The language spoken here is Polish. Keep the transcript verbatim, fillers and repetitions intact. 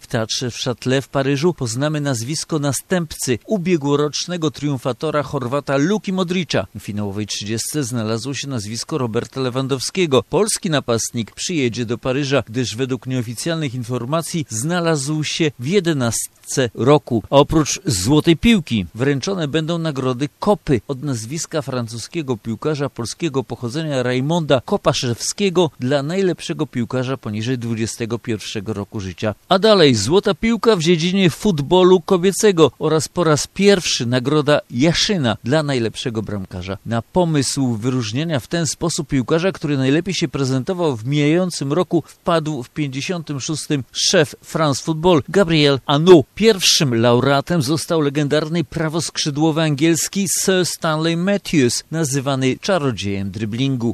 W Teatrze w Châtelet w Paryżu poznamy nazwisko następcy ubiegłorocznego triumfatora Chorwata Luki Modricza. W finałowej trzydziestce znalazło się nazwisko Roberta Lewandowskiego. Polski napastnik przyjedzie do Paryża, gdyż według nieoficjalnych informacji znalazł się w jedenastce roku. A oprócz złotej piłki wręczone będą nagrody Kopy od nazwiska francuskiego piłkarza polskiego pochodzenia Rajmonda Kopaszewskiego dla najlepszego piłkarza poniżej dwudziestego pierwszego roku życia. A dalej złota piłka w dziedzinie futbolu kobiecego oraz po raz pierwszy nagroda Jaszyna dla najlepszego bramkarza. Na pomysł wyróżnienia w ten sposób piłkarza, który najlepiej się prezentował w mijającym roku, wpadł w pięćdziesiątym szóstym szef France Football Gabriel Hanot. Pierwszym laureatem został legendarny prawoskrzydłowy angielski Sir Stanley Matthews, nazywany czarodziejem driblingu.